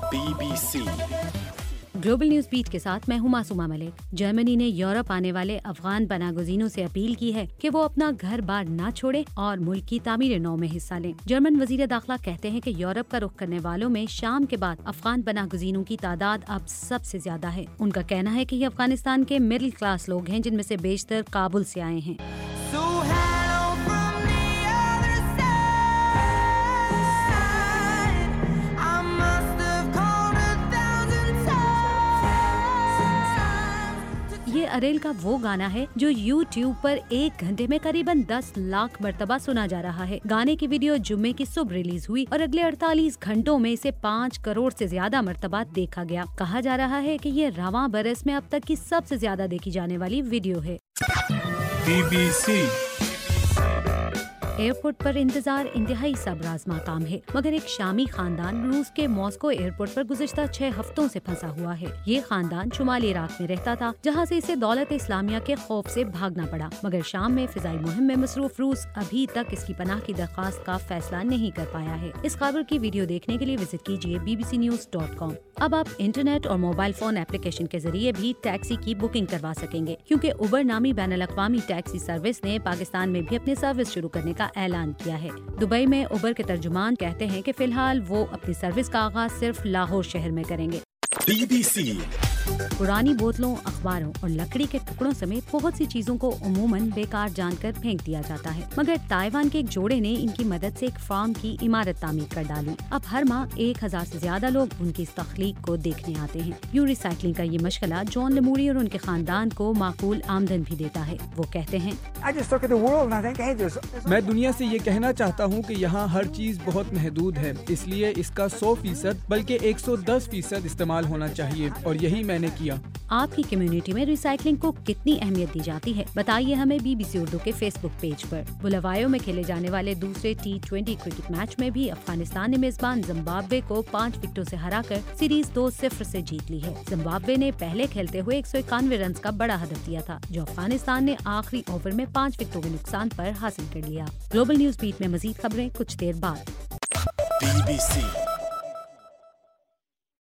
BBC global news beat के साथ मैं हूं मासूमा मलिक। जर्मनी ने यूरोप आने वाले अफगान पनागुज़ीनों से अपील की है कि वो अपना घर बार न छोड़ें और मुल्क की तामीर नौ में हिस्सा लें। जर्मन वजीर दाखिला कहते हैं कि यूरोप का रुख करने वालों में शाम के बाद अफगान पनागुज़ीनों की तादाद अब सबसे ज्यादा है। उनका कहना है कि ये अफगानिस्तान के मिडिल क्लास लोग हैं, जिनमें से बेशतर काबुल से आए हैं। ये अरेल का वो गाना है जो YouTube पर 1 घंटे में करीबन 10 लाख मरतबा सुना जा रहा है। गाने की वीडियो जुम्मे की सुबह रिलीज हुई और अगले 48 घंटों में इसे 5 करोड़ से ज्यादा मरतबा देखा गया। कहा जा रहा है कि ये रवां बरस में अब तक की सबसे ज्यादा देखी जाने वाली वीडियो है। BBC एयरपोर्ट पर इंतजार इंतहाई सब्र आज़मा काम है, मगर एक शामी खानदान रूस के मॉस्को एयरपोर्ट पर गुज़िश्ता 6 हफ्तों से फंसा हुआ है। ये खानदान शुमाली इराक में रहता था, जहां से इसे दौलत इस्लामिया के खौफ से भागना पड़ा, मगर शाम में फिजाई मुहिम में मसरूफ रूस अभी तक इसकी पनाह की दरख्वास्त का फैसला नहीं कर पाया है। इस खबर की वीडियो देखने के लिए विजिट कीजिए bbcnews.com। अब आप इंटरनेट और मोबाइल फोन एप्लीकेशन के जरिए भी टैक्सी की बुकिंग करवा सकेंगे, क्योंकि उबर नामी बैनुल-अक़वामी टैक्सी सर्विस ने पाकिस्तान में भी अपनी सर्विस शुरू करने का ऐलान किया है। दुबई में उबर के तर्जुमान कहते हैं कि फिलहाल वो अपनी सर्विस का आगाज सिर्फ लाहौर शहर में करेंगे। BBC पुरानी बोतलों, अखबारों और लकड़ी के टुकड़ों समेत बहुत सी चीजों को उमूमन बेकार जानकर फेंक दिया जाता है, मगर ताइवान के एक जोड़े ने इनकी मदद से एक फार्म की इमारत तामीर कर डाली। अब हर माह 1000 से ज्यादा लोग उनकी इस तख्लीक को देखने आते हैं। यूं रिसाइकलिंग का ये मशगला जॉन लेमूरी और उनके खानदान को माकूल आमदन भी देता है। वो कहते हैं, मैं दुनिया से ये कहना चाहता हूँ कि यहाँ हर चीज बहुत महदूद है, इसलिए इसका 100% बल्कि 110% इस्तेमाल होना चाहिए, और यही मैंने किया। आपकी कम्युनिटी में रिसाइकलिंग को कितनी अहमियत दी जाती है, बताइए हमें BBC उर्दू के फेसबुक पेज पर। बुलवायो में खेले जाने वाले दूसरे T20 क्रिकेट मैच में भी अफगानिस्तान ने मेजबान जिम्बाब्वे को 5 विकेटों से हराकर सीरीज 2-0 से जीत ली है। जिम्बाब्वे ने पहले खेलते हुए 191 रन का बड़ा हदफ दिया था, जो अफगानिस्तान ने आखिरी ओवर में 5 विकेटों के नुकसान पर हासिल कर लिया। ग्लोबल न्यूज बीट में मजीद खबरें कुछ देर बाद। BBC